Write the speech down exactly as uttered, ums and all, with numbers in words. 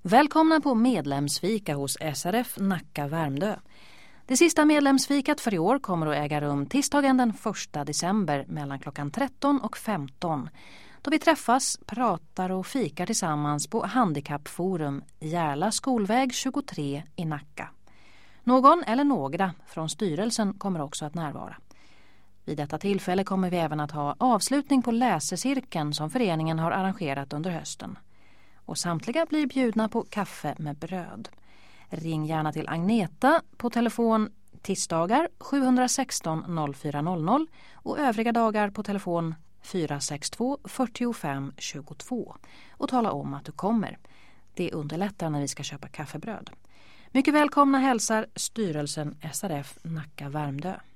Välkomna på medlemsfika hos S R F Nacka Värmdö. Det sista medlemsfikat för i år kommer att äga rum tisdagen den första december mellan klockan tretton och femton. Då vi träffas, pratar och fikar tillsammans på Handikappforum Järla skolväg tjugotre i Nacka. Någon eller några från styrelsen kommer också att närvara. Vid detta tillfälle kommer vi även att ha avslutning på läsecirkeln som föreningen har arrangerat under hösten. Och samtliga blir bjudna på kaffe med bröd. Ring gärna till Agneta på telefon tisdagar sju ett sex noll fyra noll noll och övriga dagar på telefon fyra sex två fyrtiofem tjugotvå och tala om att du kommer. Det underlättar när vi ska köpa kaffebröd. Mycket välkomna hälsar styrelsen S R F Nacka Värmdö.